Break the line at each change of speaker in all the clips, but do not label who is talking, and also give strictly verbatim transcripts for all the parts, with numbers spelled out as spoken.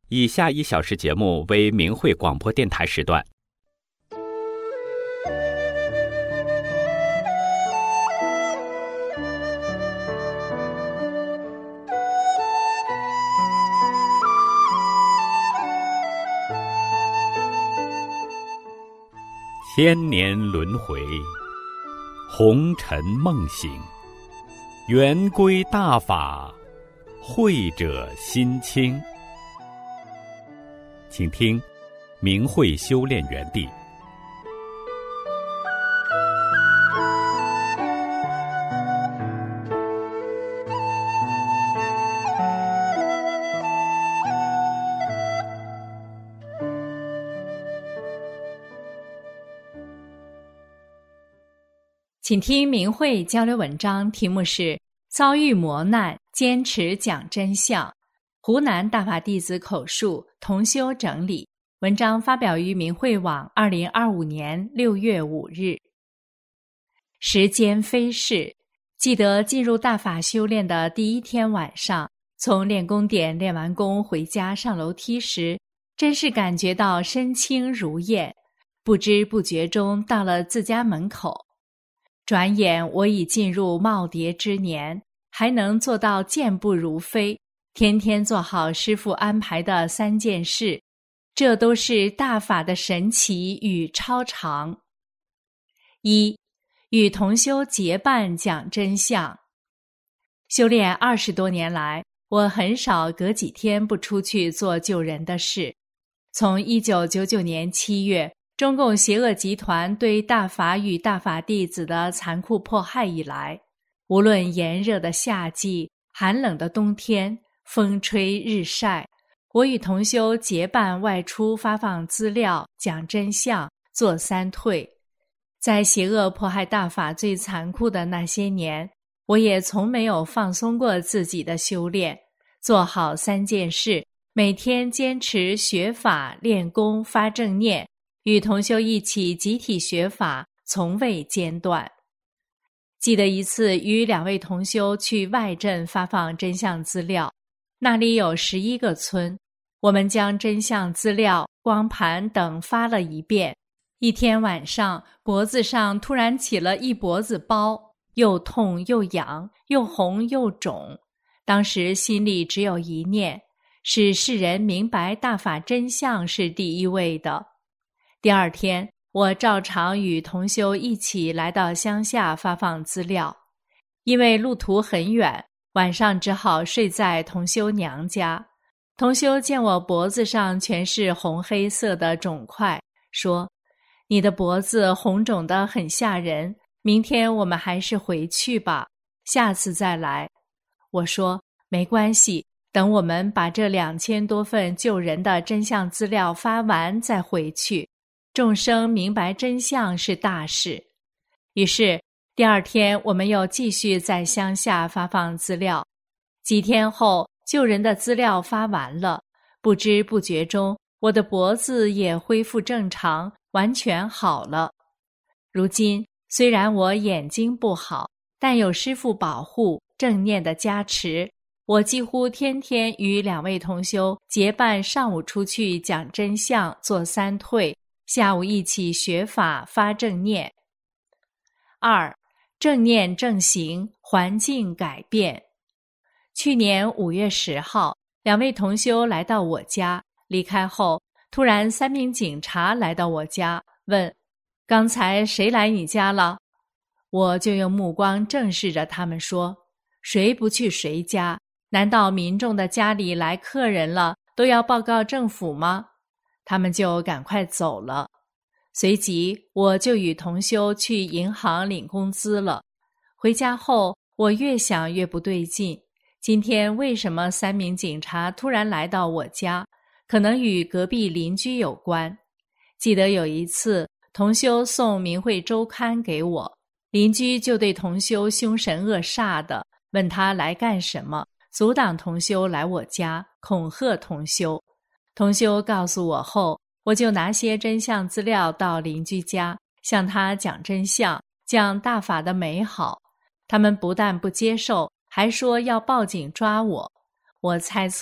以下一小时节目为明慧广播电台时段。千年轮回，红尘梦醒，圆归大法，慧者心清。请听明慧修炼园地。
请听明慧交流文章，题目是遭遇磨难，坚持讲真相。湖南大法弟子口述，同修整理。文章发表于明慧网二零二五年六月五日。时间飞逝，记得进入大法修炼的第一天晚上，从练功点练完功回家上楼梯时，真是感觉到身轻如燕，不知不觉中到了自家门口。转眼我已进入耄耋之年，还能做到健步如飞，天天做好师父安排的三件事，这都是大法的神奇与超常。一、与同修结伴讲真相。修炼二十多年来，我很少隔几天不出去做救人的事。从一九九九年七月中共邪恶集团对大法与大法弟子的残酷迫害以来，无论炎热的夏季、寒冷的冬天、风吹日晒，我与同修结伴外出发放资料、讲真相、做三退。在邪恶迫害大法最残酷的那些年，我也从没有放松过自己的修炼，做好三件事，每天坚持学法、练功、发正念，与同修一起集体学法，从未间断。记得一次与两位同修去外镇发放真相资料，那里有十一个村，我们将真相资料、光盘等发了一遍。一天晚上，脖子上突然起了一脖子包，又痛又痒，又红又肿。当时心里只有一念，使世人明白大法真相是第一位的。第二天，我照常与同修一起来到乡下发放资料，因为路途很远，晚上只好睡在同修娘家。同修见我脖子上全是红黑色的肿块，说：“你的脖子红肿得很吓人，明天我们还是回去吧，下次再来。”我说：“没关系，等我们把这两千多份救人的真相资料发完再回去。众生明白真相是大事。”于是第二天我们又继续在乡下发放资料。几天后，救人的资料发完了，不知不觉中我的脖子也恢复正常，完全好了。如今虽然我眼睛不好，但有师父保护、正念的加持，我几乎天天与两位同修结伴上午出去讲真相、做三退，下午一起学法发正念。二、正念正行，环境改变。去年五月十号，两位同修来到我家，离开后，突然三名警察来到我家，问：“刚才谁来你家了？”我就用目光正视着他们说：“谁不去谁家？难道民众的家里来客人了，都要报告政府吗？”他们就赶快走了。随即我就与同修去银行领工资了。回家后，我越想越不对劲，今天为什么三名警察突然来到我家？可能与隔壁邻居有关。记得有一次，同修送《明慧周刊》给我，邻居就对同修凶神恶煞的，问他来干什么，阻挡同修来我家，恐吓同修。同修告诉我后，我就拿些真相资料到邻居家，向他讲真相，讲大法的美好。他们不但不接受，还说要报警抓我。我猜测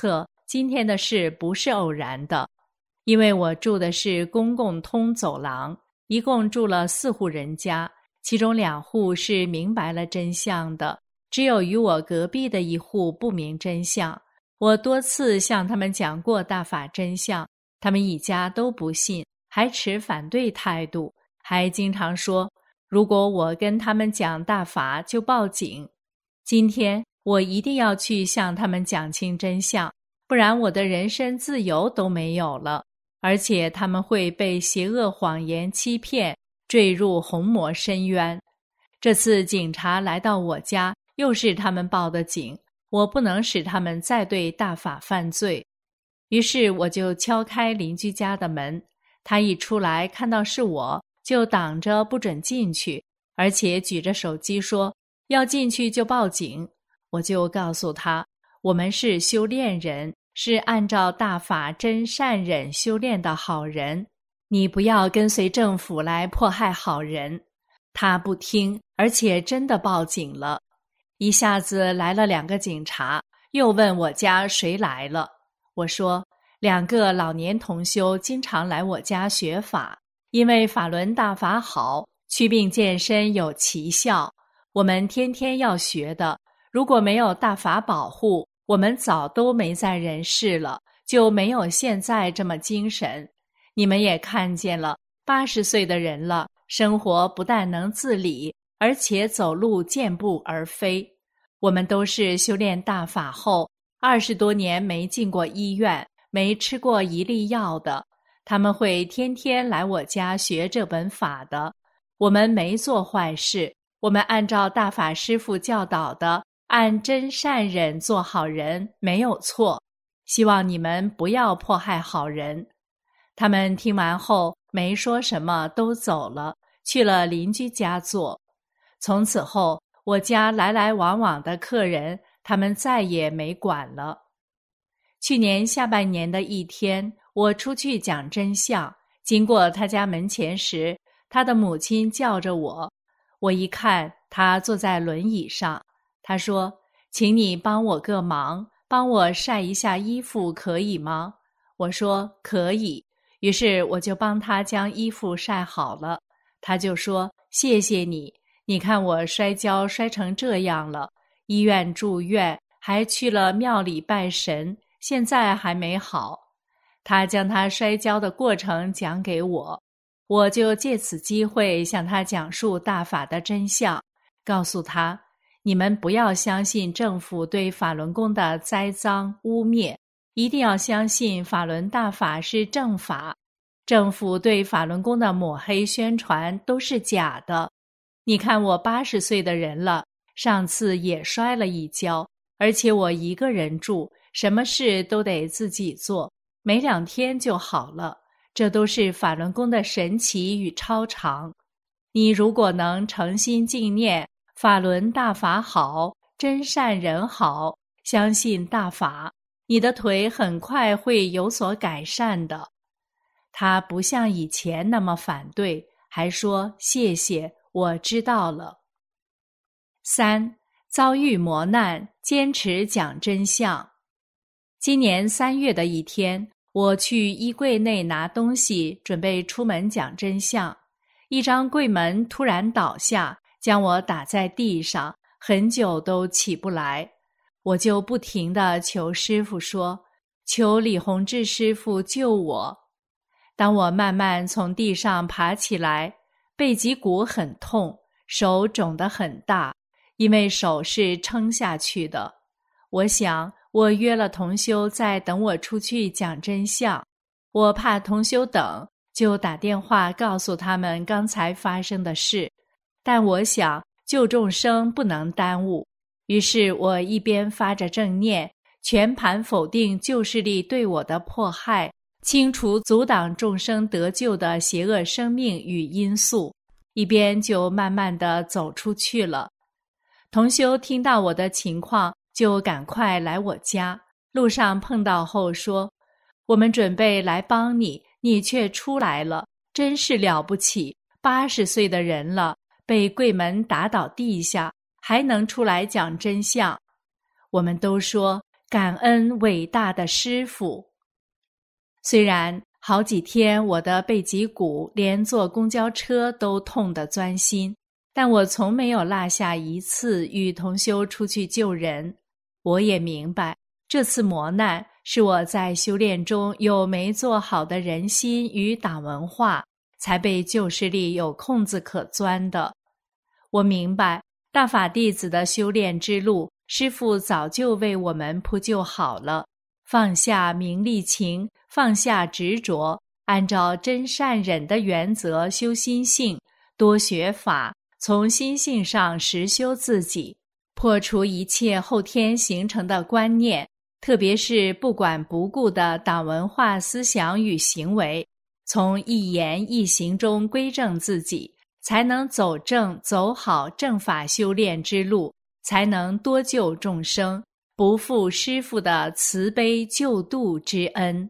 今天的事不是偶然的，因为我住的是公共通走廊，一共住了四户人家，其中两户是明白了真相的，只有与我隔壁的一户不明真相。我多次向他们讲过大法真相，他们一家都不信，还持反对态度，还经常说如果我跟他们讲大法就报警。今天我一定要去向他们讲清真相，不然我的人身自由都没有了，而且他们会被邪恶谎言欺骗，坠入红魔深渊。这次警察来到我家，又是他们报的警，我不能使他们再对大法犯罪。于是我就敲开邻居家的门，他一出来看到是我，就挡着不准进去，而且举着手机说要进去就报警。我就告诉他，我们是修炼人，是按照大法真善忍修炼的好人，你不要跟随政府来迫害好人。他不听，而且真的报警了。一下子来了两个警察，又问我家谁来了。我说两个老年同修经常来我家学法，因为法轮大法好，祛病健身有奇效，我们天天要学的，如果没有大法保护，我们早都没在人世了，就没有现在这么精神。你们也看见了，八十岁的人了，生活不但能自理，而且走路健步而飞。我们都是修炼大法后，二十多年没进过医院，没吃过一粒药的，他们会天天来我家学这本法的。我们没做坏事，我们按照大法师父教导的，按真善忍做好人，没有错。希望你们不要迫害好人。他们听完后没说什么，都走了，去了邻居家坐。从此后，我家来来往往的客人，他们再也没管了。去年下半年的一天，我出去讲真相，经过他家门前时，他的母亲叫着我，我一看他坐在轮椅上，他说，请你帮我个忙，帮我晒一下衣服可以吗？我说可以，于是我就帮他将衣服晒好了。他就说，谢谢你，你看我摔跤摔成这样了，医院住院，还去了庙里拜神，现在还没好。他将他摔跤的过程讲给我，我就借此机会向他讲述大法的真相，告诉他，你们不要相信政府对法轮功的栽赃污蔑，一定要相信法轮大法是正法，政府对法轮功的抹黑宣传都是假的。你看我八十岁的人了，上次也摔了一跤，而且我一个人住，什么事都得自己做，没两天就好了，这都是法轮功的神奇与超常。你如果能诚心敬念法轮大法好，真善人好，相信大法，你的腿很快会有所改善的。他不像以前那么反对，还说谢谢，我知道了。三、遭遇磨难，坚持讲真相。今年三月的一天，我去衣柜内拿东西，准备出门讲真相。一张柜门突然倒下，将我打在地上，很久都起不来。我就不停地求师父说，求李洪志师父救我。当我慢慢从地上爬起来，背脊骨很痛，手肿得很大，因为手是撑下去的。我想我约了同修在等我出去讲真相，我怕同修等，就打电话告诉他们刚才发生的事，但我想救众生不能耽误，于是我一边发着正念，全盘否定旧势力对我的迫害，清除阻挡众生得救的邪恶生命与因素，一边就慢慢地走出去了。同修听到我的情况，就赶快来我家，路上碰到后说，我们准备来帮你，你却出来了，真是了不起，八十岁的人了，被柜门打倒地下，还能出来讲真相。我们都说感恩伟大的师父。虽然好几天我的背脊骨连坐公交车都痛得钻心，但我从没有落下一次与同修出去救人。我也明白，这次磨难是我在修炼中有没做好的人心与党文化，才被旧势力有空子可钻的。我明白，大法弟子的修炼之路，师父早就为我们铺就好了。放下名利情，放下执着，按照真善忍的原则修心性，多学法，从心性上实修自己，破除一切后天形成的观念，特别是不管不顾的党文化思想与行为，从一言一行中归正自己，才能走正走好正法修炼之路，才能多救众生，不负师父的慈悲救度之恩。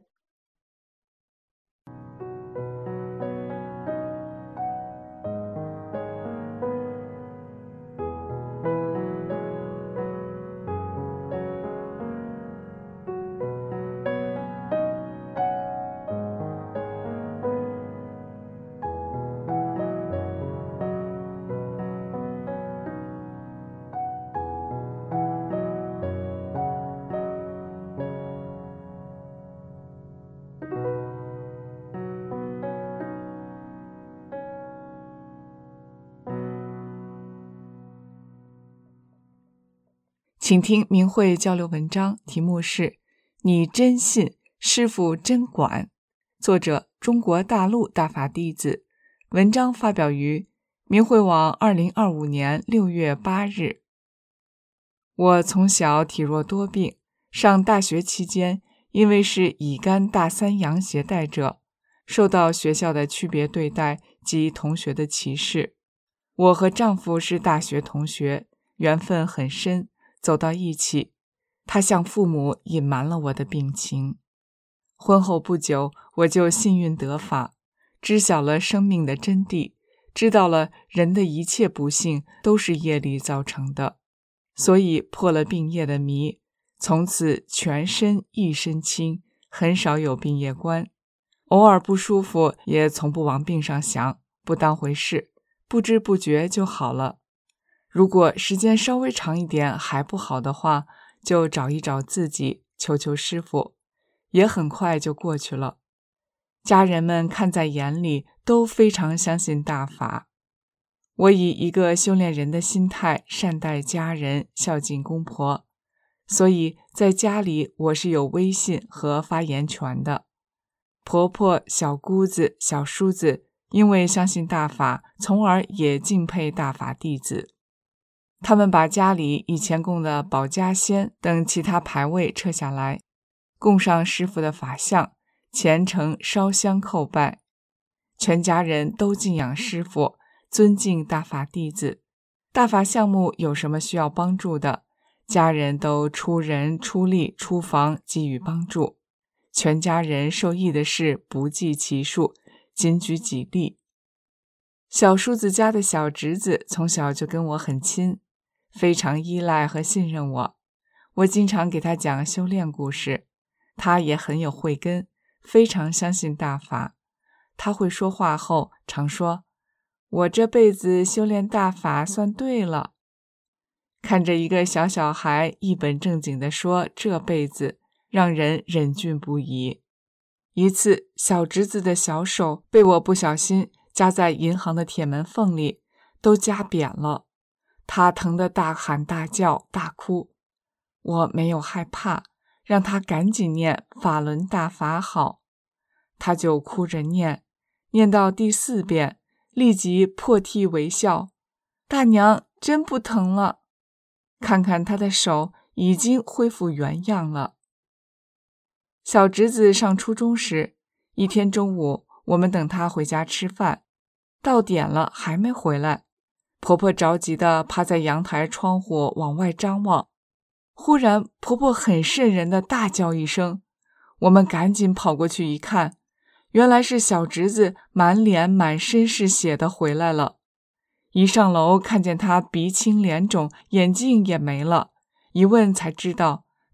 请听明慧交流文章，题目是你真信，师父真管，作者中国大陆大法弟子，文章发表于明慧网二零二五年六月八日。我从小体弱多病，上大学期间因为是乙肝大三阳携带者，受到学校的区别对待及同学的歧视。我和丈夫是大学同学，缘分很深，走到一起，他向父母隐瞒了我的病情。婚后不久，我就幸运得法，知晓了生命的真谛，知道了人的一切不幸都是业力造成的，所以破了病业的迷，从此全身一身轻，很少有病业观。偶尔不舒服也从不往病上想，不当回事，不知不觉就好了。如果时间稍微长一点还不好的话，就找一找自己，求求师父，也很快就过去了。家人们看在眼里，都非常相信大法。我以一个修炼人的心态善待家人，孝敬公婆，所以在家里我是有威信和发言权的。婆婆、小姑子、小叔子因为相信大法，从而也敬佩大法弟子。他们把家里以前供的保家仙等其他牌位撤下来，供上师父的法像，虔诚烧香叩拜。全家人都敬仰师父，尊敬大法弟子。大法项目有什么需要帮助的，家人都出人出力出房给予帮助。全家人受益的事不计其数，仅举几例。小叔子家的小侄子从小就跟我很亲，非常依赖和信任我。我经常给他讲修炼故事，他也很有慧根，非常相信大法。他会说话后常说，我这辈子修炼大法算对了。看着一个小小孩一本正经地说这辈子，让人忍俊不已。一次，小侄子的小手被我不小心夹在银行的铁门缝里，都夹扁了。他疼得大喊大叫大哭，我没有害怕，让他赶紧念法轮大法好。他就哭着念，念到第四遍，立即破涕为笑，大娘真不疼了。看看他的手已经恢复原样了。小侄子上初中时，一天中午我们等他回家吃饭，到点了还没回来，婆婆着急地趴在阳台窗户往外张望。忽然婆婆很瘆人地大叫一声，我们赶紧跑过去一看，原来是小侄子满脸满身是血的回来了。一上楼看见他鼻青脸肿，眼镜也没了，一问才知道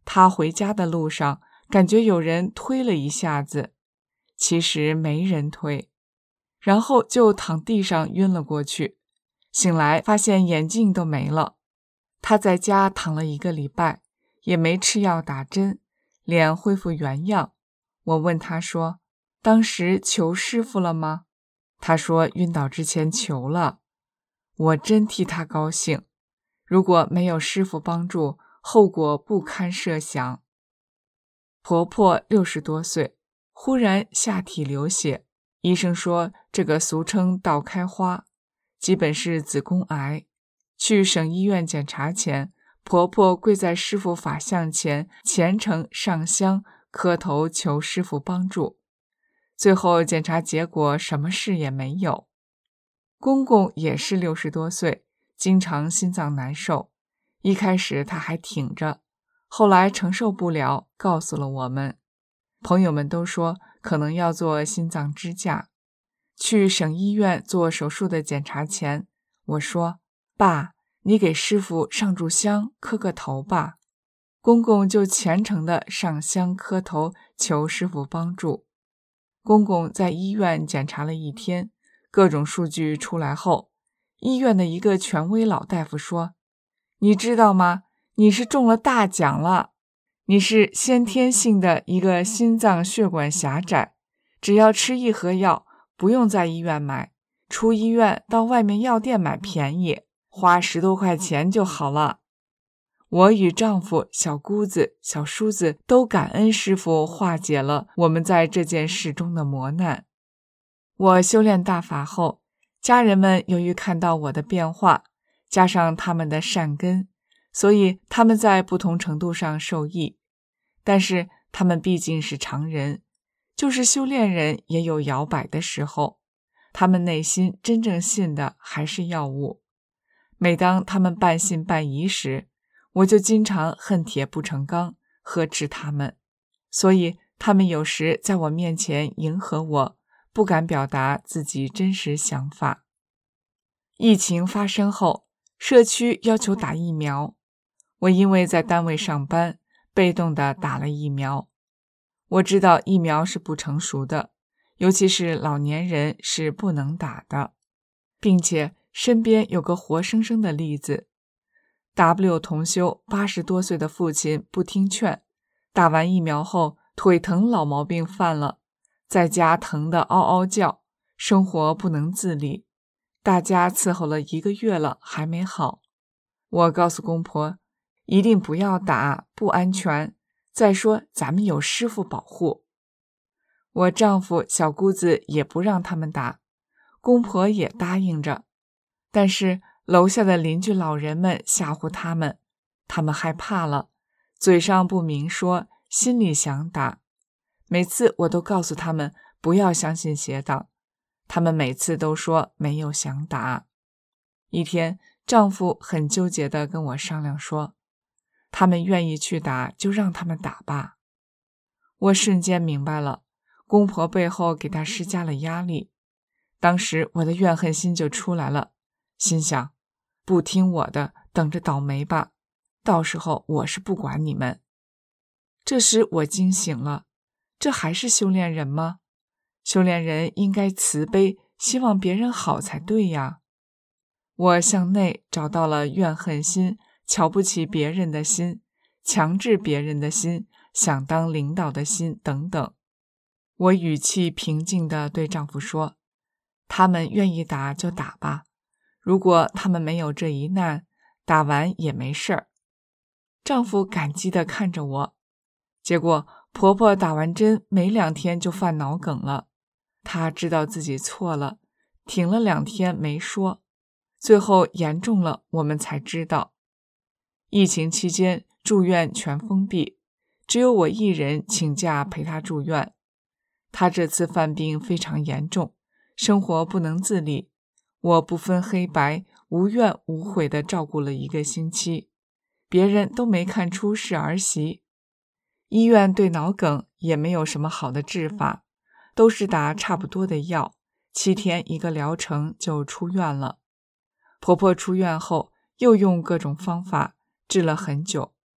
她回家的路上感觉有人推了一下子，其实没人推，然后就躺地上晕了过去。醒来发现眼镜都没了。她在家躺了一个礼拜，也没吃药打针，脸恢复原样。我问她说，当时求师傅了吗？她说晕倒之前求了。我真替她高兴，如果没有师傅帮助，后果不堪设想。婆婆六十多岁，忽然下体流血，医生说这个俗称倒开花，基本是子宫癌。去省医院检查前，婆婆跪在师傅法像前虔诚上香磕头求师傅帮助。最后检查结果什么事也没有。公公也是六十多岁，经常心脏难受，一开始他还挺着，后来承受不了，告诉了我们。朋友们都说可能要做心脏支架。去省医院做手术的检查前，我说，爸，你给师傅上炷香磕个头吧。公公就虔诚地上香磕头求师傅帮助。公公在医院检查了一天，各种数据出来后，医院的一个权威老大夫说，你知道吗？你是中了大奖了，你是先天性的一个心脏血管狭窄，只要吃一盒药，不用在医院买，出医院到外面药店买便宜，花十多块钱就好了。我与丈夫、小姑子、小叔子都感恩师傅化解了我们在这件事中的磨难。我修炼大法后，家人们由于看到我的变化，加上他们的善根，所以他们在不同程度上受益。但是他们毕竟是常人，就是修炼人也有摇摆的时候，他们内心真正信的还是药物。每当他们半信半疑时，我就经常恨铁不成钢，呵斥他们，所以他们有时在我面前迎合我，不敢表达自己真实想法。疫情发生后，社区要求打疫苗，我因为在单位上班，被动地打了疫苗。我知道疫苗是不成熟的，尤其是老年人是不能打的，并且身边有个活生生的例子。W 同修八十多岁的父亲不听劝，打完疫苗后腿疼老毛病犯了，在家疼得嗷嗷叫，生活不能自理，大家伺候了一个月了还没好。我告诉公婆，一定不要打，不安全，再说咱们有师傅保护。我丈夫、小姑子也不让他们打，公婆也答应着，但是楼下的邻居老人们吓唬他们，他们害怕了，嘴上不明说，心里想打。每次我都告诉他们不要相信邪党，他们每次都说没有想打。一天，丈夫很纠结地跟我商量说，他们愿意去打就让他们打吧。我瞬间明白了，公婆背后给他施加了压力。当时我的怨恨心就出来了，心想，不听我的，等着倒霉吧，到时候我是不管你们。这时我惊醒了，这还是修炼人吗？修炼人应该慈悲，希望别人好才对呀。我向内找到了怨恨心、瞧不起别人的心、强制别人的心、想当领导的心等等。我语气平静地对丈夫说，他们愿意打就打吧，如果他们没有这一难，打完也没事儿。丈夫感激地看着我。结果婆婆打完针没两天就犯脑梗了，她知道自己错了，停了两天没说，最后严重了我们才知道。疫情期间住院全封闭，只有我一人请假陪她住院。她这次犯病非常严重，生活不能自理，我不分黑白，无怨无悔地照顾了一个星期，别人都没看出是儿媳。医院对脑梗也没有什么好的治法，都是打差不多的药，七天一个疗程就出院了。婆婆出院后又用各种方法治了很久，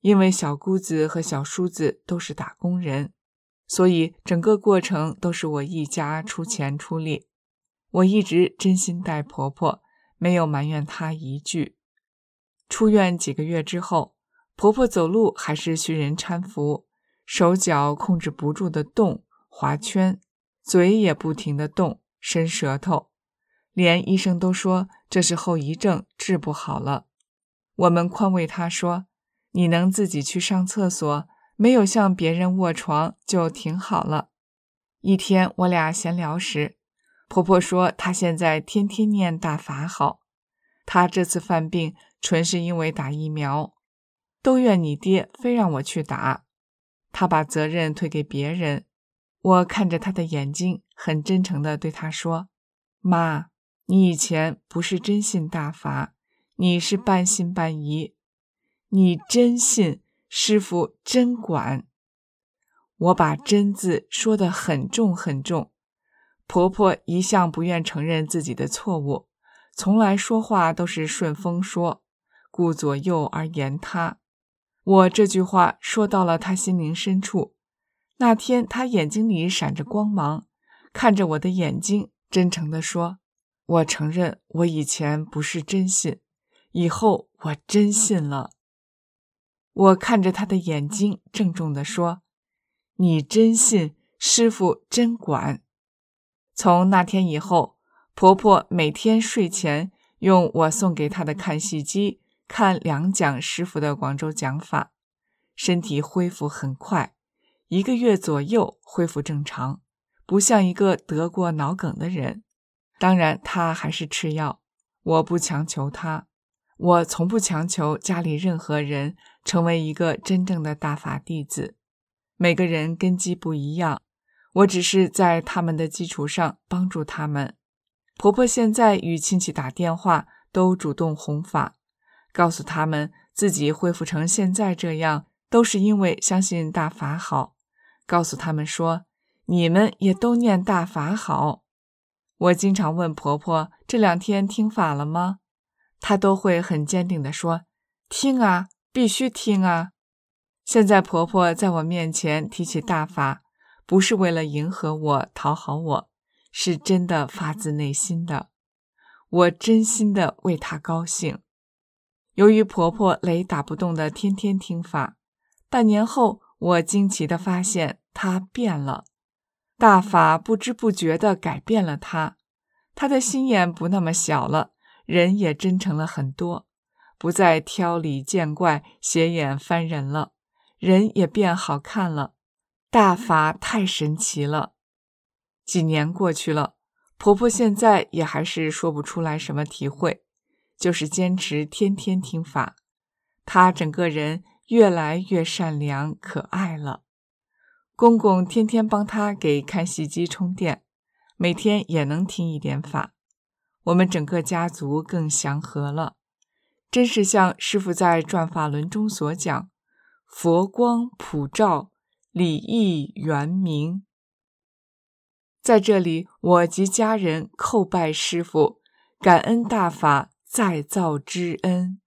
因为小姑子和小叔子都是打工人，所以整个过程都是我一家出钱出力。我一直真心待婆婆，没有埋怨她一句。出院几个月之后，婆婆走路还是需人搀扶，手脚控制不住的动划圈，嘴也不停地动伸舌头，连医生都说这是后遗症，治不好了。我们宽慰她说，你能自己去上厕所，没有向别人卧床就挺好了。一天我俩闲聊时，婆婆说她现在天天念大法好，她这次犯病纯是因为打疫苗，都怨你爹非让我去打，她把责任推给别人。我看着她的眼睛，很真诚地对她说，妈，你以前不是真信大法，你是半信半疑，你真信，师父真管。我把真字说得很重很重。婆婆一向不愿承认自己的错误，从来说话都是顺风说，顾左右而言他。我这句话说到了她心灵深处，那天她眼睛里闪着光芒，看着我的眼睛，真诚地说，我承认我以前不是真信，以后我真信了。我看着她的眼睛，郑重地说，你真信，师父真管。从那天以后，婆婆每天睡前用我送给她的看戏机看两讲师父的广州讲法，身体恢复很快，一个月左右恢复正常，不像一个得过脑梗的人。当然她还是吃药，我不强求她，我从不强求家里任何人成为一个真正的大法弟子，每个人根基不一样，我只是在他们的基础上帮助他们。婆婆现在与亲戚打电话都主动弘法，告诉他们自己恢复成现在这样都是因为相信大法好，告诉他们说，你们也都念大法好。我经常问婆婆，这两天听法了吗？她都会很坚定地说，听啊，必须听啊。现在婆婆在我面前提起大法，不是为了迎合我讨好我，是真的发自内心的，我真心的为她高兴。由于婆婆雷打不动的天天听法，半年后我惊奇地发现她变了，大法不知不觉地改变了她，她的心眼不那么小了，人也真诚了很多，不再挑理见怪斜眼翻人了，人也变好看了。大法太神奇了。几年过去了，婆婆现在也还是说不出来什么体会，就是坚持天天听法，她整个人越来越善良可爱了。公公天天帮她给看戏机充电，每天也能听一点法，我们整个家族更祥和了。真是像师父在转法轮中所讲，佛光普照，礼义圆明。在这里，我及家人叩拜师父，感恩大法再造之恩。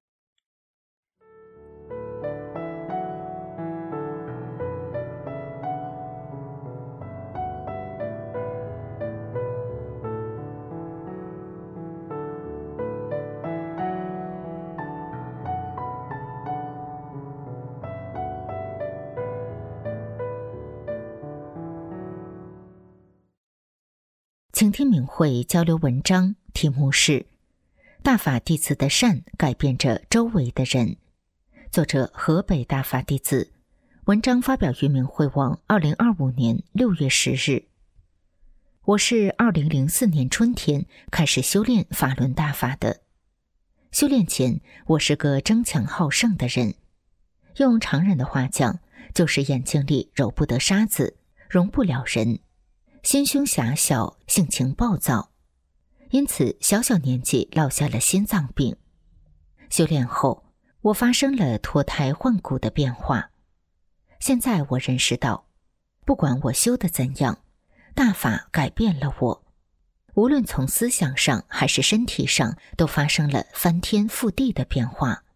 请听明慧交流文章，题目是大法弟子的善改变着周围的人，作者河北大法弟子，文章发表于明慧网二零二五年六月十日。我是二零零四年春天开始修炼法轮大法的。修炼前，我是个争强好胜的人，用常人的话讲，就是眼睛里揉不得沙子，容不了人，心胸狭小，性情暴躁，因此小小年纪落下了心脏病。修炼后，我发生了脱胎换骨的变化。现在我认识到，不管我修得怎样，大法改变了我，无论从思想上还是身体上，都发生了翻天覆地的变化，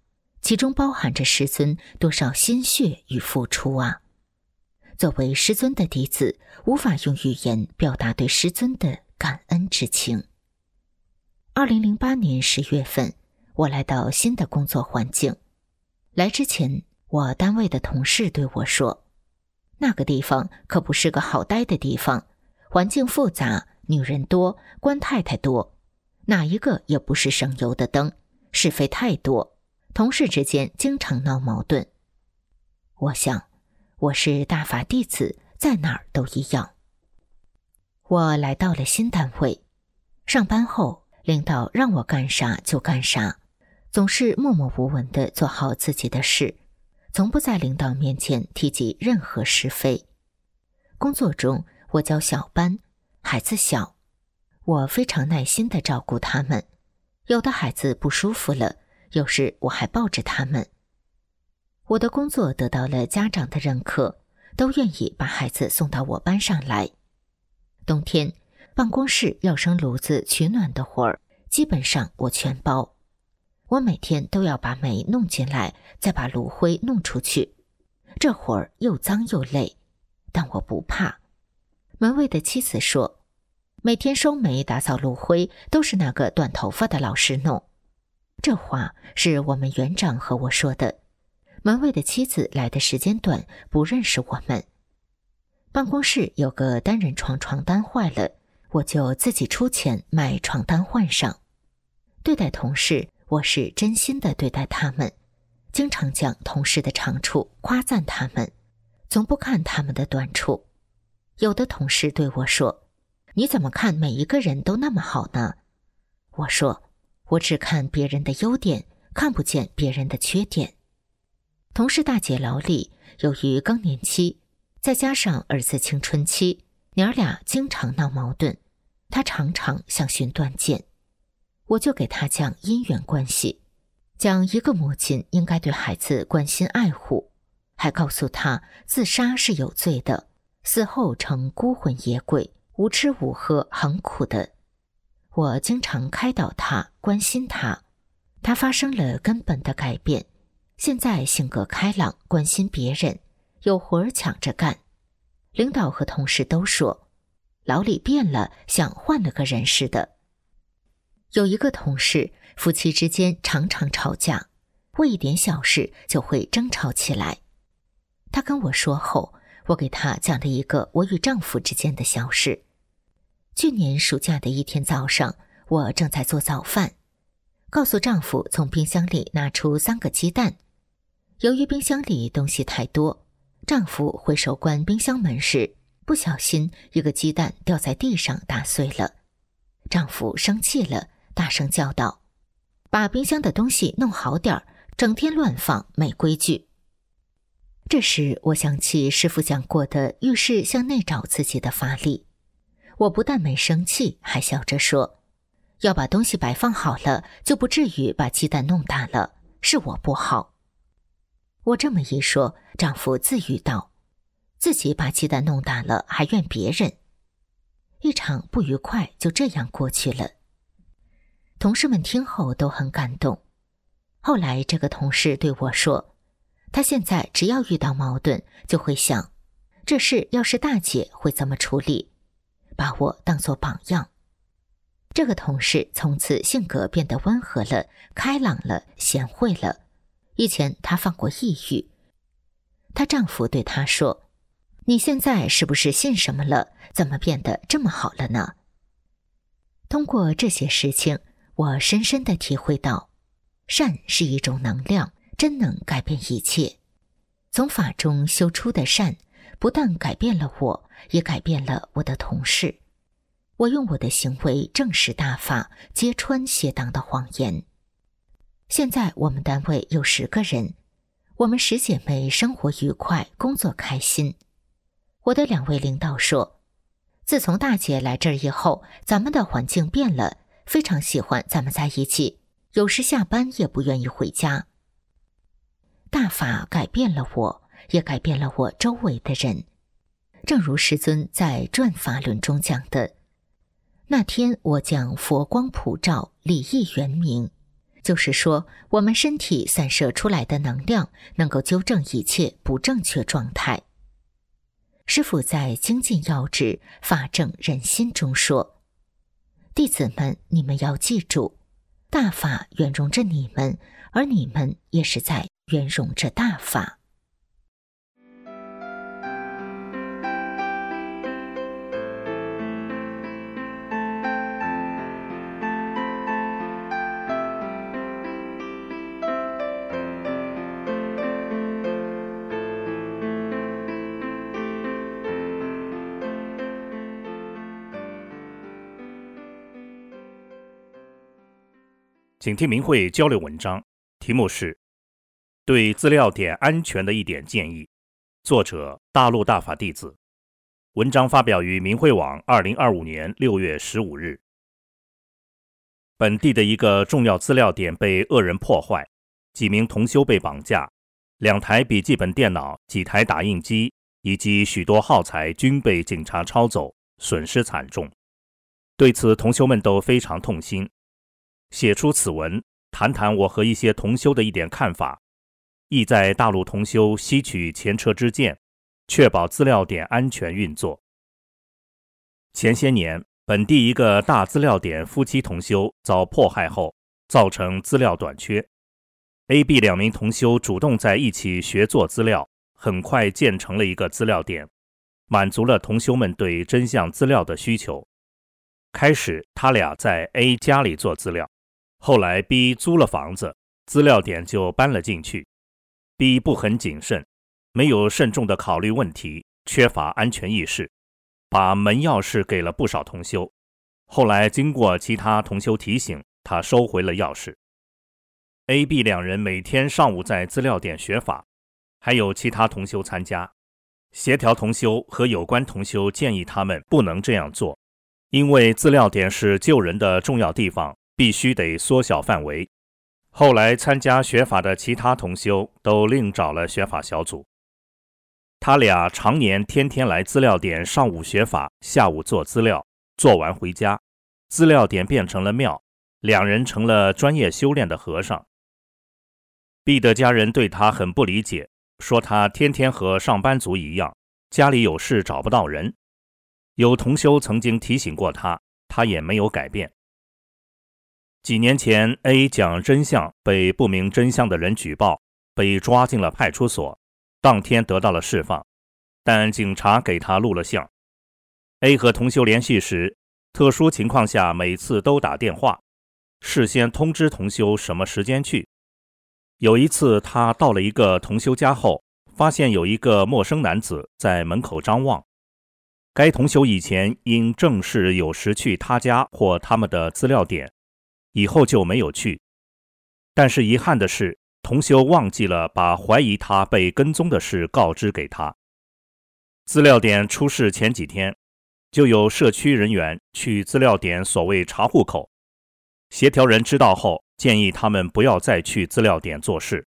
其中包含着师尊多少心血与付出啊！作为师尊的弟子，无法用语言表达对师尊的感恩之情。二零零八年十月份，我来到新的工作环境。来之前，我单位的同事对我说，那个地方可不是个好待的地方，环境复杂，女人多，官太太多，哪一个也不是省油的灯，是非太多，同事之间经常闹矛盾。我想，我是大法弟子，在哪儿都一样。我来到了新单位，上班后，领导让我干啥就干啥，总是默默无闻地做好自己的事，从不在领导面前提及任何是非。工作中，我教小班，孩子小，我非常耐心地照顾他们，有的孩子不舒服了，有时我还抱着他们。我的工作得到了家长的认可，都愿意把孩子送到我班上来。冬天，办公室要生炉子取暖的活儿，基本上我全包。我每天都要把煤弄进来，再把炉灰弄出去，这活儿又脏又累，但我不怕。门卫的妻子说，每天收煤打扫炉灰都是那个短头发的老师弄。这话是我们园长和我说的。门卫的妻子来的时间短，不认识我们。办公室有个单人床床单坏了，我就自己出钱买床单换上。对待同事，我是真心的对待他们，经常讲同事的长处，夸赞他们，从不看他们的短处。有的同事对我说，你怎么看每一个人都那么好呢？我说，我只看别人的优点，看不见别人的缺点。同事大姐老李，由于更年期，再加上儿子青春期，娘儿俩经常闹矛盾，她常常想寻断剑。我就给她讲姻缘关系，讲一个母亲应该对孩子关心爱护，还告诉她自杀是有罪的，死后成孤魂野鬼，无吃无喝，很苦的。我经常开导她，关心她，她发生了根本的改变。现在性格开朗，关心别人，有活儿抢着干。领导和同事都说，老李变了，像换了个人似的。有一个同事，夫妻之间常常吵架，为一点小事就会争吵起来。他跟我说后，我给他讲了一个我与丈夫之间的小事。去年暑假的一天早上，我正在做早饭，告诉丈夫从冰箱里拿出三个鸡蛋。由于冰箱里东西太多，丈夫回手关冰箱门时，不小心一个鸡蛋掉在地上打碎了。丈夫生气了，大声叫道，把冰箱的东西弄好点儿，整天乱放，没规矩。这时我想起师父讲过的遇事向内找自己的法力，我不但没生气，还笑着说，要把东西摆放好了，就不至于把鸡蛋弄大了，是我不好。我这么一说，丈夫自语道，自己把鸡蛋弄大了，还怨别人。一场不愉快就这样过去了。同事们听后都很感动。后来这个同事对我说，他现在只要遇到矛盾，就会想，这事要是大姐会怎么处理，把我当作榜样。这个同事从此性格变得温和了，开朗了，贤惠了。以前她犯过抑郁，她丈夫对她说，你现在是不是信什么了？怎么变得这么好了呢？通过这些事情，我深深地体会到，善是一种能量，真能改变一切。从法中修出的善，不但改变了我，也改变了我的同事。我用我的行为证实大法，揭穿邪党的谎言。现在我们单位有十个人，我们十姐妹生活愉快，工作开心。我的两位领导说，自从大姐来这儿以后，咱们的环境变了，非常喜欢咱们在一起，有时下班也不愿意回家。大法改变了我，也改变了我周围的人。正如师尊在转法轮中讲的，那天我将佛光普照，礼义圆明， 就是说，我们身体散射出来的能量能够纠正一切不正确状态。师父在精进要旨法正人心中说，弟子们，你们要记住，大法圆融着你们，而你们也是在圆融着大法。
请听明慧交流文章，题目是对资料点安全的一点建议，作者大陆大法弟子。文章发表于明慧网二零二五年六月十五日。本地的一个重要资料点被恶人破坏，几名同修被绑架，两台笔记本电脑、几台打印机以及许多耗材均被警察抄走，损失惨重。对此，同修们都非常痛心。写出此文，谈谈我和一些同修的一点看法，意在大陆同修吸取前车之鉴，确保资料点安全运作。前些年，本地一个大资料点夫妻同修遭迫害后，造成资料短缺。A、B 两名同修主动在一起学做资料，很快建成了一个资料点，满足了同修们对真相资料的需求。开始，他俩在 A 家里做资料。后来 B 租了房子，资料点就搬了进去。B 不很谨慎，没有慎重的考虑问题，缺乏安全意识，把门钥匙给了不少同修。后来经过其他同修提醒，他收回了钥匙。A、B 两人每天上午在资料点学法，还有其他同修参加。协调同修和有关同修建议他们不能这样做，因为资料点是救人的重要地方，必须得缩小范围。后来参加学法的其他同修都另找了学法小组。他俩常年天天来资料点上午学法，下午做资料，做完回家，资料点变成了庙，两人成了专业修炼的和尚。B 的家人对他很不理解，说他天天和上班族一样，家里有事找不到人。有同修曾经提醒过他，他也没有改变。几年前 A 讲真相被不明真相的人举报，被抓进了派出所，当天得到了释放，但警察给他录了像。 A 和同修联系时，特殊情况下每次都打电话，事先通知同修什么时间去。有一次他到了一个同修家后，发现有一个陌生男子在门口张望。该同修以前因正事有时去他家或他们的资料点，以后就没有去。但是遗憾的是，同修忘记了把怀疑他被跟踪的事告知给他。资料点出事前几天，就有社区人员去资料点所谓查户口，协调人知道后建议他们不要再去资料点做事。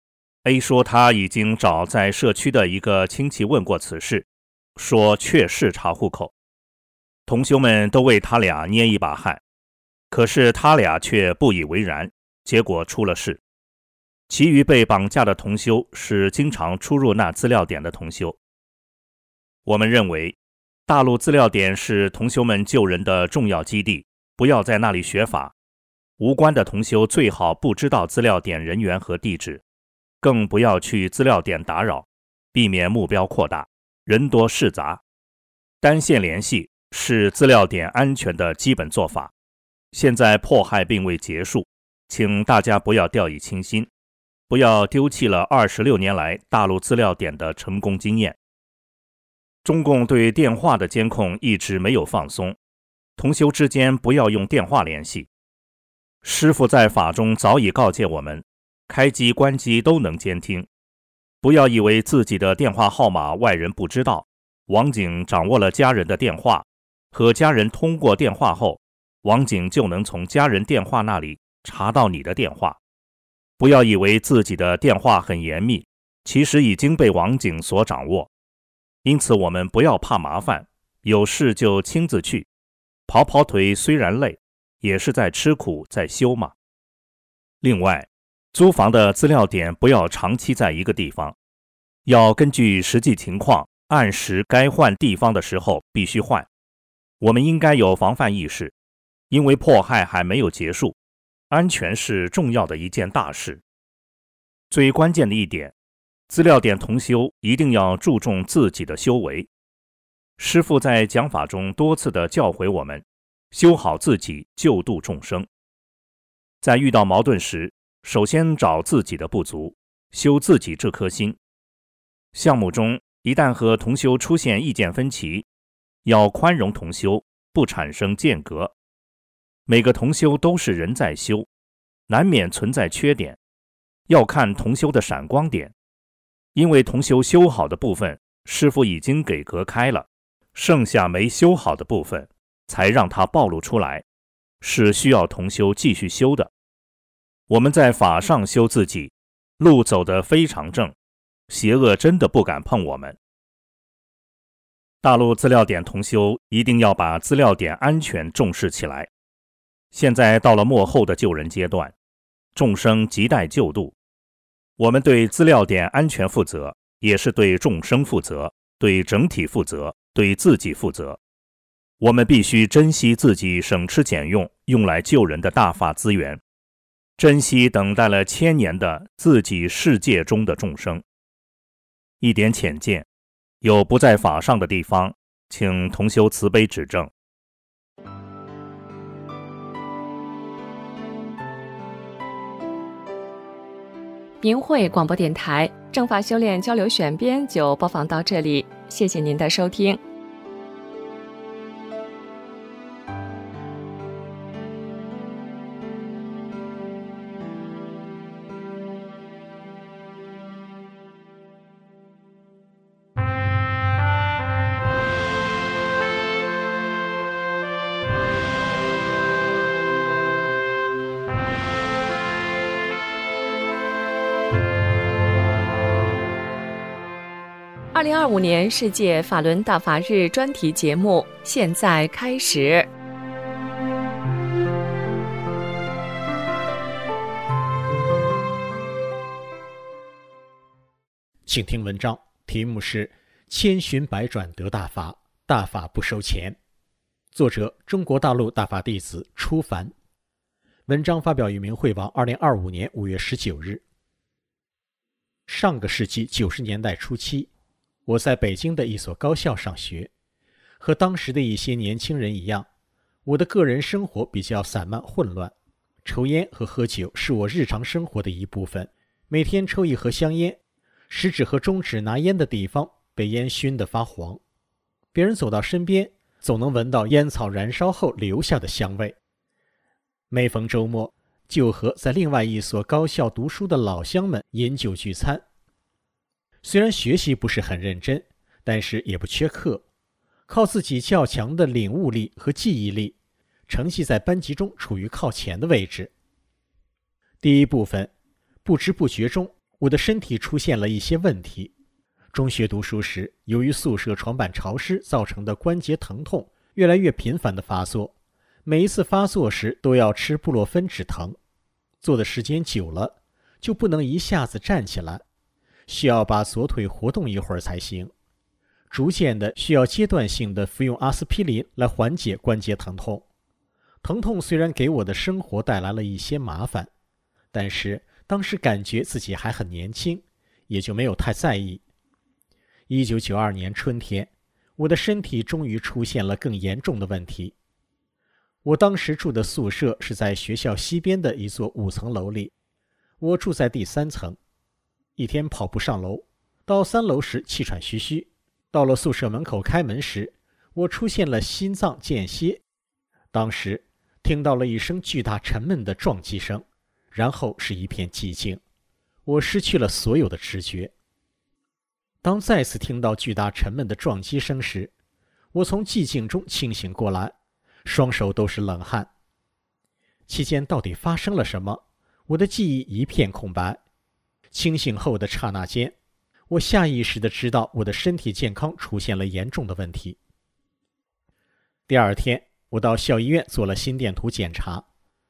A 说他已经找在社区的一个亲戚问过此事，说确是查户口。同修们都为他俩捏一把汗，可是他俩却不以为然，结果出了事。其余被绑架的同修是经常出入那资料点的同修。我们认为，大陆资料点是同修们救人的重要基地，不要在那里学法。无关的同修最好不知道资料点人员和地址，更不要去资料点打扰，避免目标扩大，人多事杂。单线联系是资料点安全的基本做法。现在迫害并未结束，请大家不要掉以轻心，不要丢弃了二十六年来大陆资料点的成功经验。中共对电话的监控一直没有放松，同修之间不要用电话联系。师父在法中早已告诫我们，开机关机都能监听，不要以为自己的电话号码外人不知道，网警掌握了家人的电话，和家人通过电话后，网警就能从家人电话那里查到你的电话。不要以为自己的电话很严密，其实已经被网警所掌握。因此我们不要怕麻烦，有事就亲自去，跑跑腿虽然累，也是在吃苦，在修嘛。 另外，租房的资料点不要长期在一个地方，要根据实际情况，按时该换地方的时候必须换。我们应该有防范意识，因为迫害还没有结束，安全是重要的一件大事。最关键的一点，资料点同修一定要注重自己的修为。师父在讲法中多次地教诲我们，修好自己，救度众生。在遇到矛盾时，首先找自己的不足，修自己这颗心。项目中一旦和同修出现意见分歧，要宽容同修，不产生间隔。每个同修都是人在修，难免存在缺点，要看同修的闪光点。因为同修修好的部分，师父已经给隔开了，剩下没修好的部分才让它暴露出来，是需要同修继续修的。我们在法上修自己，路走得非常正，邪恶真的不敢碰我们。大陆资料点同修一定要把资料点安全重视起来。现在到了末后的救人阶段，众生亟待救度，我们对资料点安全负责，也是对众生负责，对整体负责，对自己负责。我们必须珍惜自己省吃俭用用来救人的大法资源，珍惜等待了千年的自己世界中的众生。一点浅见，有不在法上的地方，请同修慈悲指正。
明慧广播电台正法修炼交流选编就播放到这里，谢谢您的收听。二零二五年世界法轮大法日专题节目现在开始。
请听文章，题目是《千寻百转得大法，大法不收钱》，作者中国大陆大法弟子初凡。文章发表于明慧网二零二五年五月十九日。上个世纪九十年代初期，我在北京的一所高校上学，和当时的一些年轻人一样，我的个人生活比较散漫混乱，抽烟和喝酒是我日常生活的一部分，每天抽一盒香烟，食指和中指拿烟的地方被烟熏得发黄，别人走到身边总能闻到烟草燃烧后留下的香味。每逢周末，就和在另外一所高校读书的老乡们饮酒聚餐。虽然学习不是很认真，但是也不缺课，靠自己较强的领悟力和记忆力，成绩在班级中处于靠前的位置。第一部分，不知不觉中，我的身体出现了一些问题。中学读书时，由于宿舍床板潮湿造成的关节疼痛越来越频繁的发作，每一次发作时都要吃布洛芬止疼，坐的时间久了，就不能一下子站起来，需要把左腿活动一会儿才行，逐渐的需要阶段性的服用阿司匹林来缓解关节疼痛。疼痛虽然给我的生活带来了一些麻烦，但是当时感觉自己还很年轻，也就没有太在意。一九九二年春天，我的身体终于出现了更严重的问题。我当时住的宿舍是在学校西边的一座五层楼里，我住在第三层。一天跑步上楼，到三楼时气喘吁吁，到了宿舍门口开门时，我出现了心脏间歇。当时听到了一声巨大沉闷的撞击声，然后是一片寂静，我失去了所有的知觉。当再次听到巨大沉闷的撞击声时，我从寂静中清醒过来，双手都是冷汗。期间到底发生了什么？我的记忆一片空白。清醒后的刹那间，我下意识地知道我的身体健康出现了严重的问题。第二天，我到校医院做了心电图检查，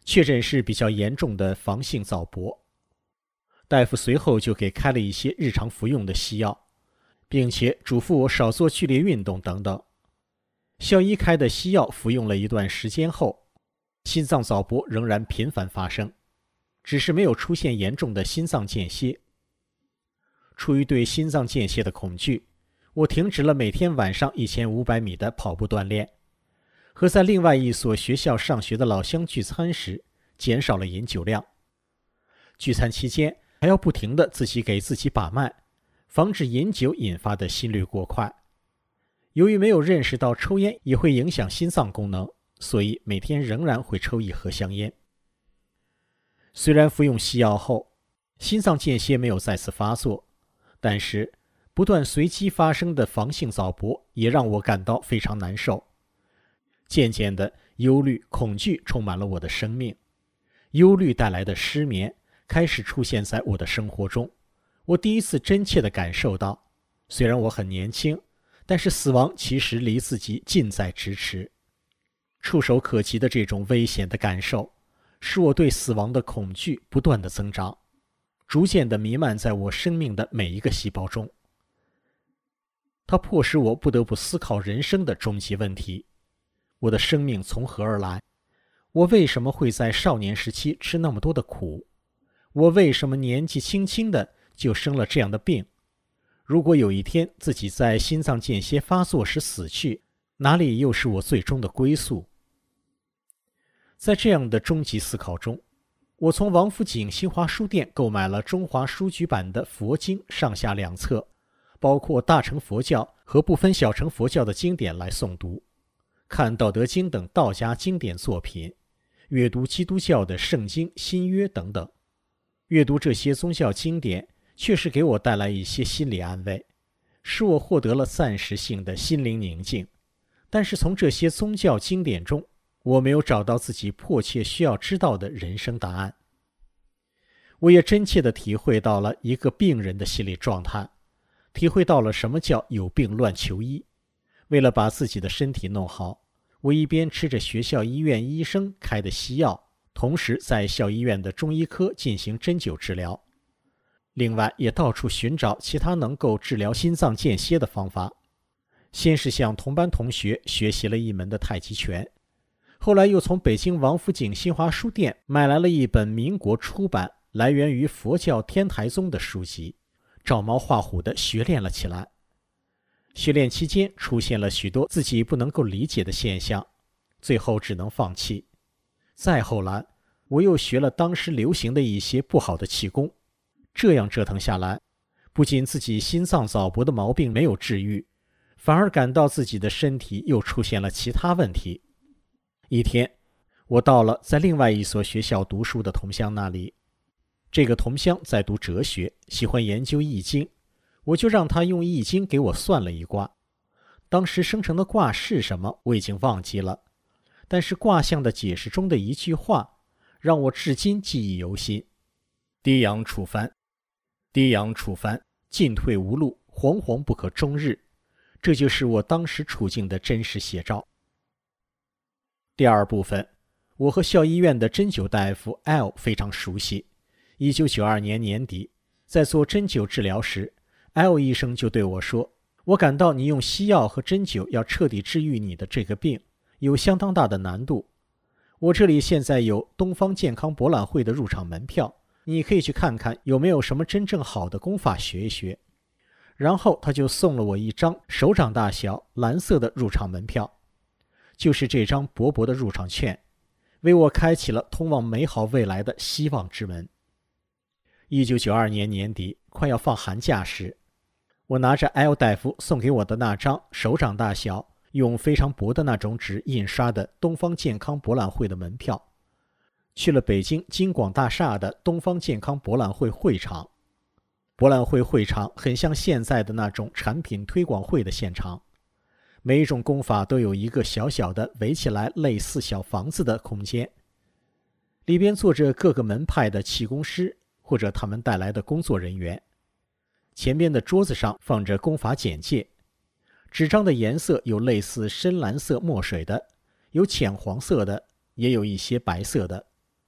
确诊是比较严重的房性早搏。大夫随后就给开了一些日常服用的西药，并且嘱咐我少做剧烈运动等等。校医开的西药服用了一段时间后，心脏早搏仍然频繁发生，只是没有出现严重的心脏间歇。出于对心脏间歇的恐惧，我停止了每天晚上一千五百米的跑步锻炼，和在另外一所学校上学的老乡聚餐时减少了饮酒量。聚餐期间还要不停地自己给自己把脉，防止饮酒引发的心率过快。由于没有认识到抽烟也会影响心脏功能，所以每天仍然会抽一盒香烟。虽然服用西药后，心脏间歇没有再次发作，但是不断随机发生的房性早搏也让我感到非常难受。渐渐的，忧虑、恐惧充满了我的生命。忧虑带来的失眠开始出现在我的生活中。我第一次真切地感受到，虽然我很年轻，但是死亡其实离自己近在咫尺。触手可及的这种危险的感受，使我对死亡的恐惧不断地增长，逐渐地弥漫在我生命的每一个细胞中。它迫使我不得不思考人生的终极问题：我的生命从何而来？我为什么会在少年时期吃那么多的苦？我为什么年纪轻轻的就生了这样的病？如果有一天自己在心脏间歇发作时死去，哪里又是我最终的归宿？在这样的终极思考中，我从王府井新华书店购买了中华书局版的佛经上下两册，包括大乘佛教和部分小乘佛教的经典来诵读，看道德经等道家经典作品，阅读基督教的圣经、新约等等。阅读这些宗教经典确实给我带来一些心理安慰，使我获得了暂时性的心灵宁静。但是从这些宗教经典中，我没有找到自己迫切需要知道的人生答案。我也真切地体会到了一个病人的心理状态，体会到了什么叫有病乱求医。为了把自己的身体弄好，我一边吃着学校医院医生开的西药，同时在校医院的中医科进行针灸治疗。另外也到处寻找其他能够治疗心脏间歇的方法。先是向同班同学学习了一门的太极拳，后来又从北京王府井新华书店买来了一本民国出版来源于佛教天台宗的书籍，照猫画虎地学练了起来。学练期间出现了许多自己不能够理解的现象，最后只能放弃。再后来，我又学了当时流行的一些不好的气功，这样折腾下来，不仅自己心脏早搏的毛病没有治愈，反而感到自己的身体又出现了其他问题。一天，我到了在另外一所学校读书的同乡那里，这个同乡在读哲学，喜欢研究易经，我就让他用易经给我算了一卦。当时生成的卦是什么我已经忘记了，但是卦象的解释中的一句话让我至今记忆犹新：低阳处帆，低阳处帆，进退无路，惶惶不可终日。这就是我当时处境的真实写照。第二部分，我和校医院的针灸大夫 L 非常熟悉。一九九二年年底，在做针灸治疗时， L 医生就对我说，我感到你用西药和针灸要彻底治愈你的这个病有相当大的难度。我这里现在有东方健康博览会的入场门票，你可以去看看有没有什么真正好的功法学一学。然后他就送了我一张手掌大小蓝色的入场门票，就是这张薄薄的入场券，为我开启了通往美好未来的希望之门。一九九二年年底，快要放寒假时，我拿着 L 大夫送给我的那张手掌大小用非常薄的那种纸印刷的东方健康博览会的门票，去了北京京广大厦的东方健康博览会会场。博览会会场很像现在的那种产品推广会的现场，每一种功法都有一个小小的围起来类似小房子的空间，里边坐着各个门派的气功师或者他们带来的工作人员。前边的桌子上放着功法简介，纸张的颜色有类似深蓝色墨水的，有浅黄色的，也有一些白色的。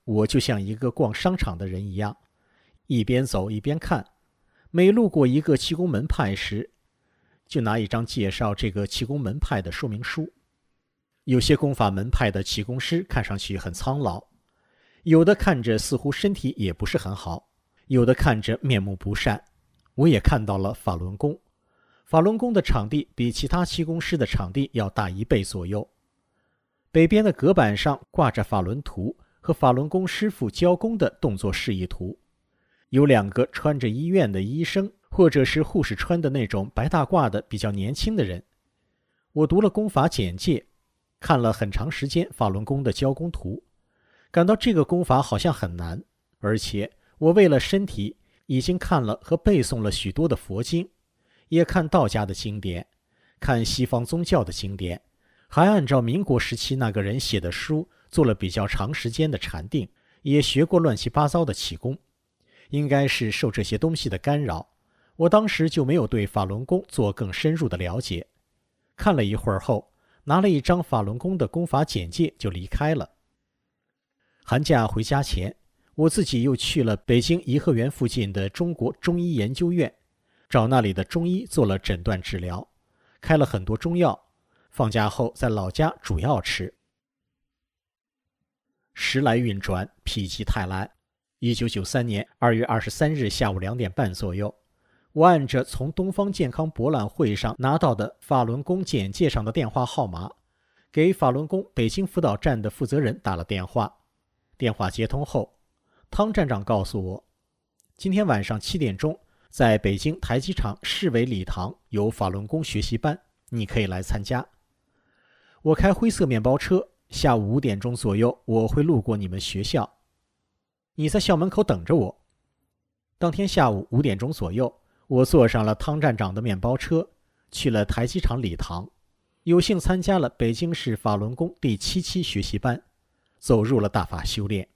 我就像一个逛商场的人一样，一边走一边看，每路过一个气功门派时，就拿一张介绍这个气功门派的说明书。有些功法门派的气功师看上去很苍老，有的看着似乎身体也不是很好，有的看着面目不善。我也看到了法轮功，法轮功的场地比其他气功师的场地要大一倍左右。北边的隔板上挂着法轮图和法轮功师傅教功的动作示意图，有两个穿着医院的医生或者是护士穿的那种白大褂的比较年轻的人。我读了功法简介，看了很长时间法轮功的教功图，感到这个功法好像很难，而且我为了身体已经看了和背诵了许多的佛经，也看道家的经典，看西方宗教的经典，还按照民国时期那个人写的书做了比较长时间的禅定，也学过乱七八糟的气功。应该是受这些东西的干扰，我当时就没有对法轮功做更深入的了解。看了一会儿后，拿了一张法轮功的功法简介就离开了。寒假回家前，我自己又去了北京颐和园附近的中国中医研究院，找那里的中医做了诊断治疗，开了很多中药。放假后在老家煮药吃。时来运转，否极泰来。一九九三年二月二十三日下午两点半左右，我按着从东方健康博览会上拿到的法轮功简介上的电话号码，给法轮功北京辅导站的负责人打了电话。电话接通后，汤站长告诉我，今天晚上七点钟在北京台机场市委礼堂有法轮功学习班，你可以来参加。我开灰色面包车，下午五点钟左右我会路过你们学校，你在校门口等着我。当天下午五点钟左右，我坐上了汤站长的面包车，去了台机场礼堂，有幸参加了北京市法轮功第七期学习班，走入了大法修炼。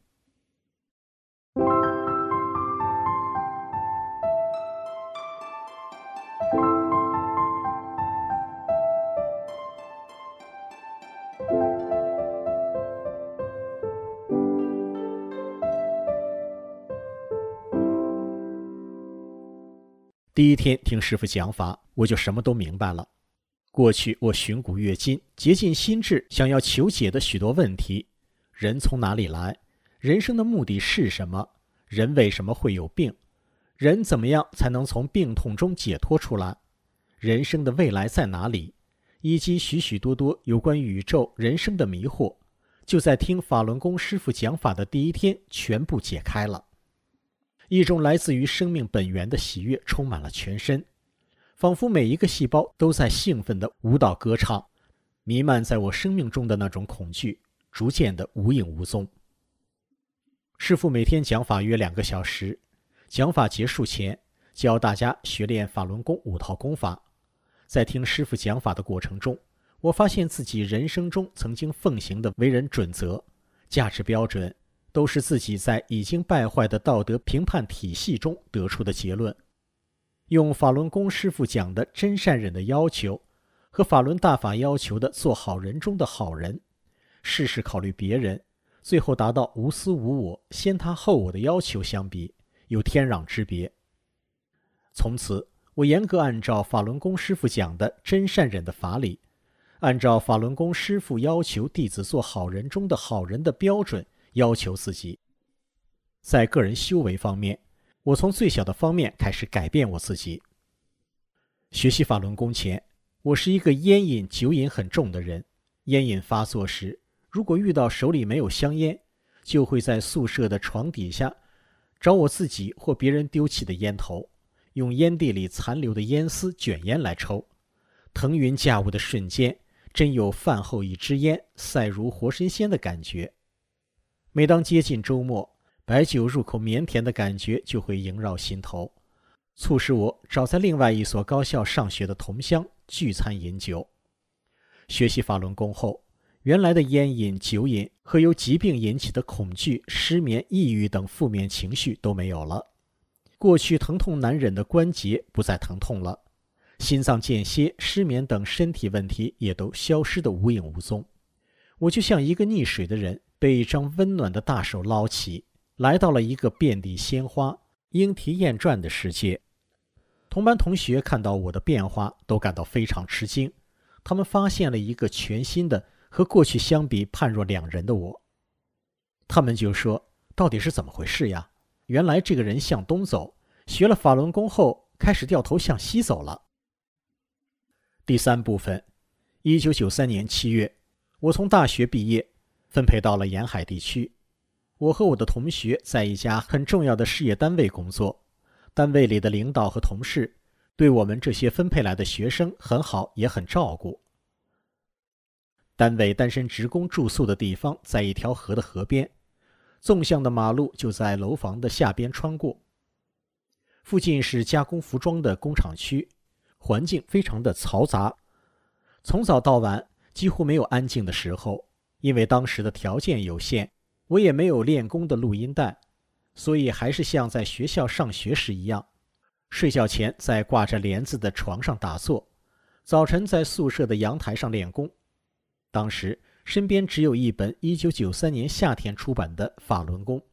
第一天听师父讲法，我就什么都明白了。过去我寻古阅今，竭尽心智想要求解的许多问题：人从哪里来？人生的目的是什么？人为什么会有病？人怎么样才能从病痛中解脱出来？人生的未来在哪里？以及许许多多有关宇宙人生的迷惑，就在听法轮功师父讲法的第一天全部解开了。一种来自于生命本源的喜悦充满了全身，仿佛每一个细胞都在兴奋地舞蹈歌唱。弥漫在我生命中的那种恐惧逐渐的无影无踪。师父每天讲法约两个小时，讲法结束前教大家学练法轮功五套功法。在听师父讲法的过程中，我发现自己人生中曾经奉行的为人准则、价值标准，都是自己在已经败坏的道德评判体系中得出的结论。用法轮功师父讲的真善忍的要求和法轮大法要求的做好人中的好人，事事考虑别人，最后达到无私无我、先他后我的要求相比，有天壤之别。从此我严格按照法轮功师父讲的真善忍的法理，按照法轮功师父要求弟子做好人中的好人的标准要求自己。在个人修为方面，我从最小的方面开始改变我自己。学习法轮功前，我是一个烟瘾酒瘾很重的人。烟瘾发作时，如果遇到手里没有香烟，就会在宿舍的床底下找我自己或别人丢弃的烟头，用烟蒂里残留的烟丝卷烟来抽。腾云驾雾的瞬间，真有饭后一支烟，赛如活神仙的感觉。每当接近周末，白酒入口绵甜的感觉就会萦绕心头，促使我找在另外一所高校上学的同乡聚餐饮酒。学习法轮功后，原来的烟瘾、酒瘾和由疾病引起的恐惧、失眠、抑郁等负面情绪都没有了。过去疼痛难忍的关节不再疼痛了，心脏间歇、失眠等身体问题也都消失得无影无踪。我就像一个溺水的人， 被一张温暖的大手捞起，来到了一个遍地鲜花、莺啼燕啭的世界。同班同学看到我的变化，都感到非常吃惊。他们发现了一个全新的，和过去相比判若两人的我。他们就说：“到底是怎么回事呀？原来这个人向东走，学了法轮功后，开始掉头向西走了。”第三部分，一九九三年七月，我从大学毕业，分配到了沿海地区。我和我的同学在一家很重要的事业单位工作，单位里的领导和同事对我们这些分配来的学生很好，也很照顾。单位单身职工住宿的地方在一条河的河边，纵向的马路就在楼房的下边穿过。附近是加工服装的工厂区，环境非常的嘈杂，从早到晚几乎没有安静的时候。因为当时的条件有限，我也没有练功的录音带，所以还是像在学校上学时一样，睡觉前在挂着帘子的床上打坐，早晨在宿舍的阳台上练功。当时身边只有一本一九九三年夏天出版的《法轮功》。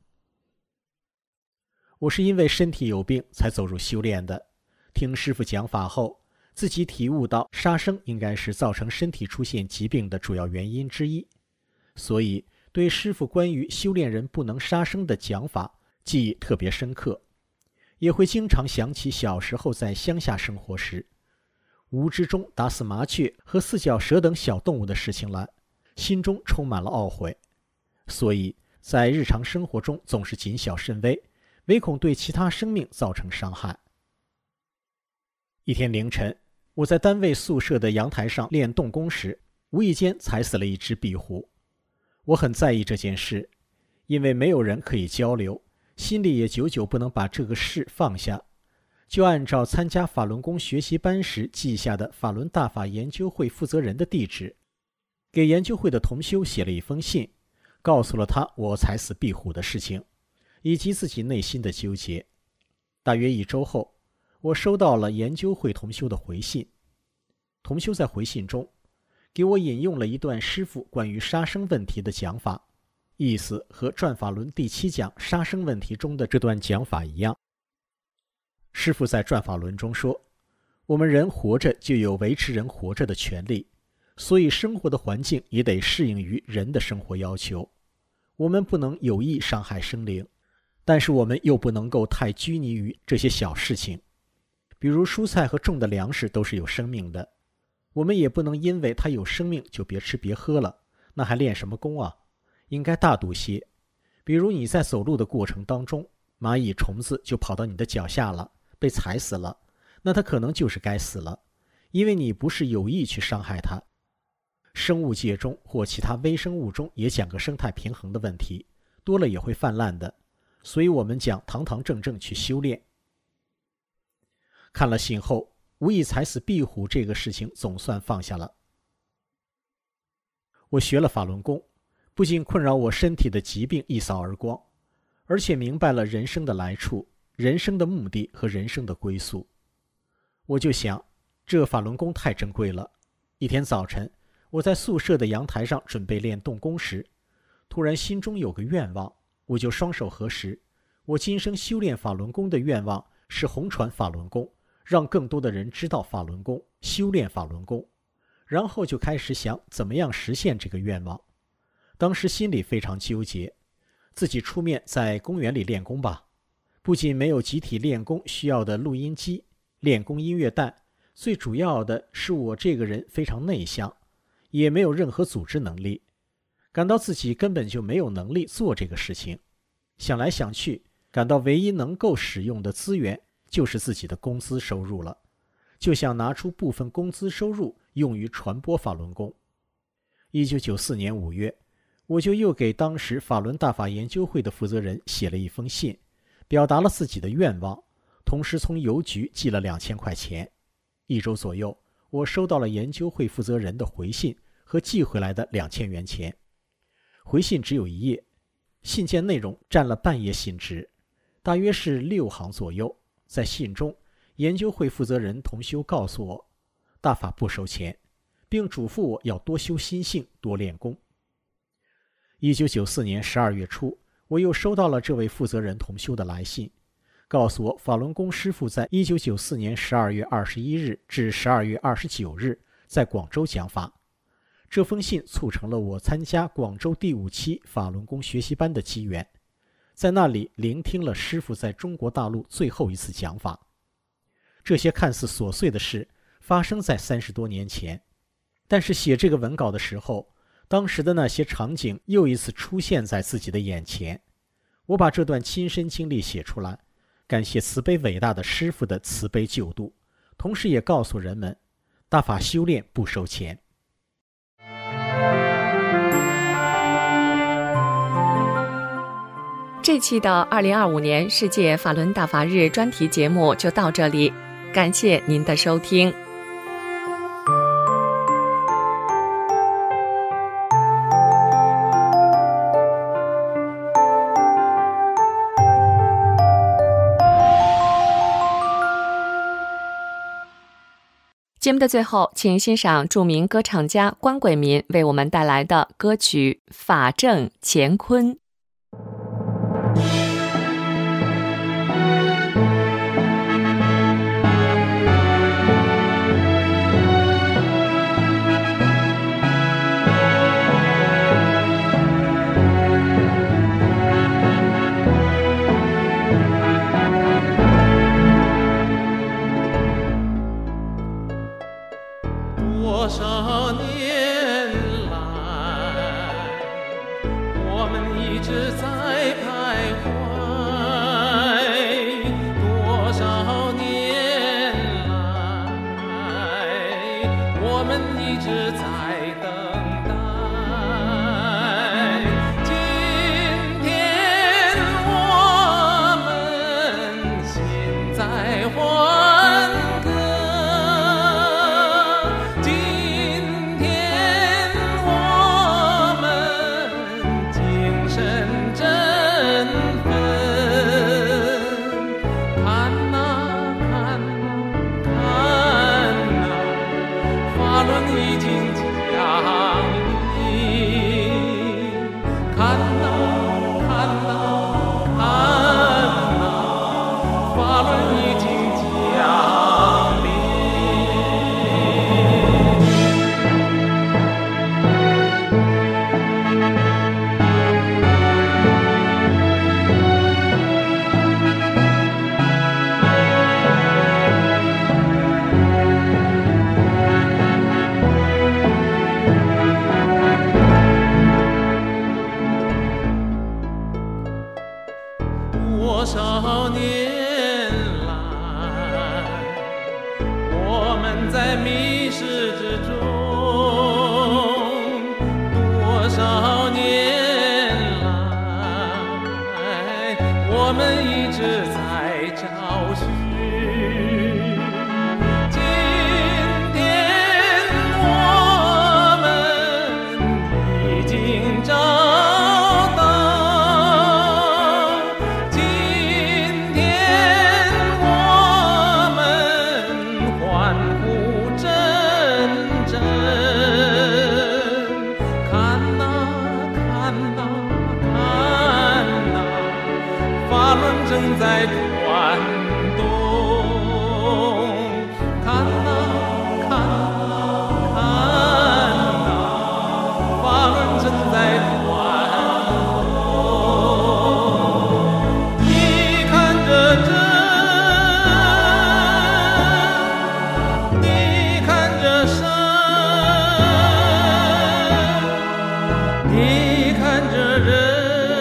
我是因为身体有病才走入修炼的，听师父讲法后，自己体悟到杀生应该是造成身体出现疾病的主要原因之一，所以对师父关于修炼人不能杀生的讲法记忆特别深刻，也会经常想起小时候在乡下生活时，无知中打死麻雀和四脚蛇等小动物的事情来，心中充满了懊悔，所以在日常生活中总是谨小慎微，唯恐对其他生命造成伤害。一天凌晨，我在单位宿舍的阳台上练动功时，无意间踩死了一只壁虎。我很在意这件事，因为没有人可以交流，心里也久久不能把这个事放下，就按照参加法轮功学习班时记下的法轮大法研究会负责人的地址，给研究会的同修写了一封信，告诉了他我踩死壁虎的事情，以及自己内心的纠结。大约一周后，我收到了研究会同修的回信。同修在回信中给我引用了一段师父关于杀生问题的讲法，意思和转法轮第七讲杀生问题中的这段讲法一样。师父在转法轮中说，我们人活着就有维持人活着的权利，所以生活的环境也得适应于人的生活要求。我们不能有意伤害生灵，但是我们又不能够太拘泥于这些小事情，比如蔬菜和种的粮食都是有生命的，我们也不能因为它有生命就别吃别喝了，那还练什么功啊？应该大度些。比如你在走路的过程当中，蚂蚁虫子就跑到你的脚下了，被踩死了，那它可能就是该死了，因为你不是有意去伤害它。生物界中或其他微生物中也讲个生态平衡的问题，多了也会泛滥的，所以我们讲堂堂正正去修炼。看了信后，无意踩死壁虎这个事情总算放下了。我学了法轮功，不仅困扰我身体的疾病一扫而光，而且明白了人生的来处、人生的目的和人生的归宿。我就想，这法轮功太珍贵了。一天早晨，我在宿舍的阳台上准备练动功时，突然心中有个愿望，我就双手合十。我今生修炼法轮功的愿望是弘传法轮功，让更多的人知道法轮功，修炼法轮功。然后就开始想怎么样实现这个愿望。当时心里非常纠结，自己出面在公园里练功吧，不仅没有集体练功需要的录音机、练功音乐带，最主要的是我这个人非常内向，也没有任何组织能力，感到自己根本就没有能力做这个事情。想来想去，感到唯一能够使用的资源就是自己的工资收入了，就想拿出部分工资收入用于传播法轮功。一九九四年五月，我就又给当时法轮大法研究会的负责人写了一封信，表达了自己的愿望，同时从邮局寄了两千块钱。一周左右，我收到了研究会负责人的回信和寄回来的两千元钱。回信只有一页，信件内容占了半页信纸，大约是六行左右。在信中，研究会负责人同修告诉我，大法不收钱，并嘱咐我要多修心性，多练功。 一九九四年十二月初，我又收到了这位负责人同修的来信，告诉我法轮功师父在一九九四年十二月二十一日至十二月二十九日在广州讲法。这封信促成了我参加广州第五期法轮功学习班的机缘，在那里聆听了师父在中国大陆最后一次讲法。这些看似琐碎的事发生在三十多年前，但是写这个文稿的时候，当时的那些场景又一次出现在自己的眼前。我把这段亲身经历写出来，感谢慈悲伟大的师父的慈悲救度，同时也告诉人们，大法修炼不收钱。
这期的二零二五年世界法轮大法日专题节目就到这里，感谢您的收听。节目的最后，请欣赏著名歌唱家关贵民为我们带来的歌曲《法正乾坤》。
多少年来，我们一直在徘徊，多少年来，我们一直在等待。今天我们心在欢歌，多少年来，我们在迷失之中，多少年来，我们一直在找寻。今天我们已经找正在转动，看呐看呐看呐，法轮正在转动。你看着这，你看着山，你看着人。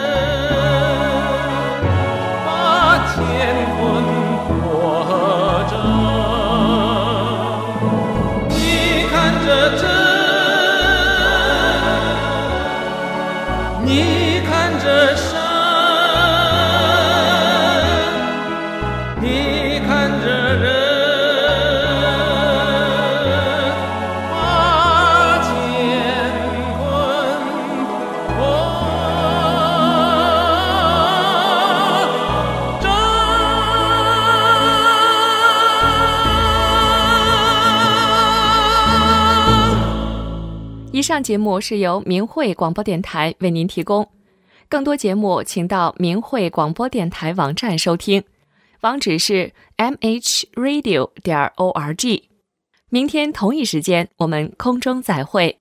你看着山，你看着人，把乾坤破。
上节目是由明慧广播电台为您提供，更多节目请到明慧广播电台网站收听，网址是 m h radio 点 org。明天同一时间我们空中再会。